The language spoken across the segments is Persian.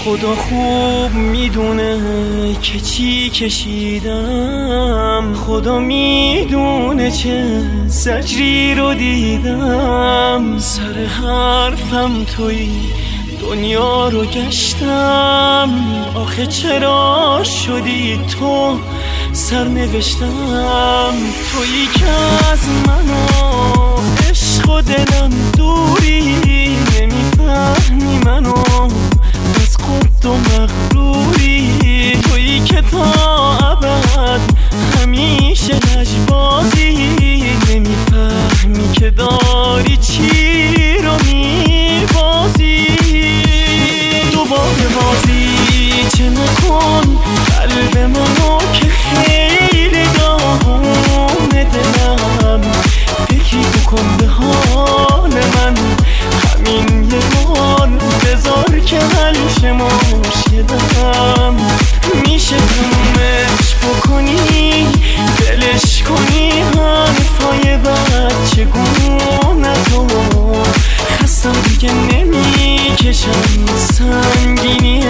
خدا خوب میدونه که چی کشیدم، خدا میدونه چه زجری رو دیدم. سر حرفم توی دنیا رو گشتم، آخه چرا شدی تو سرنوشتم؟ تویی که از منو عشق و دلم دوری، نمیفهمی منو از خود و مغروری. تویی که تا ابد همیشه لجبازی، نمیفهمی که داری چی رو میبازی. دوباره بازی چه نکن قلب منو که خیلی داغونه دلم، فکری بکن به حال من، همین یه بار بذار که حل شه مشکلم. میشه تمومش بکنی دلش کنی حرفای بچه گونتو، خستم دیگه نمیکشم سنگینی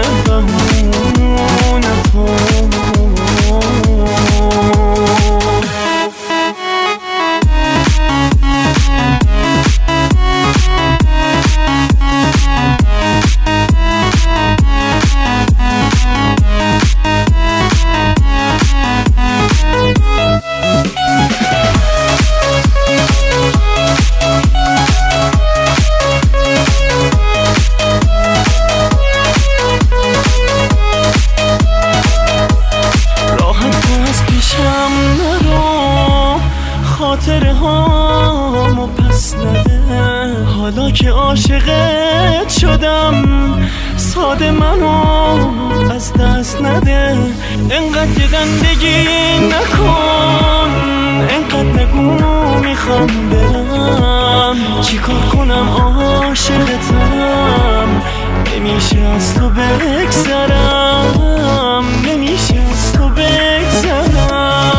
بهونتو. خاطره هامو پس نده، حالا که عاشقت شدم ساده منو از دست نده. انقدر گندگی نکن، انقدر نگو میخوام برم، چیکار کنم عاشقتم، نمیشه از تو بگذرم، نمیشه از تو بگذرم.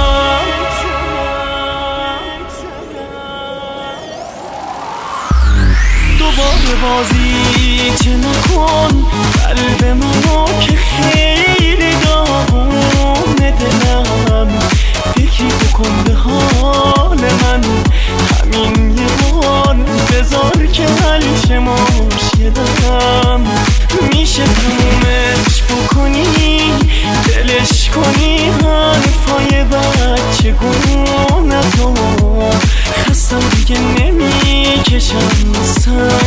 دوباره بازی چه نکن قلب منو که خیلی داغونه دلم، فکری بکن به حال من، همین یه بار بذار که حل شه مشکلم. میشه تمومش بکنی دلش کنی حرفای بچه گونتو، خستم دیگه نمیکشم سر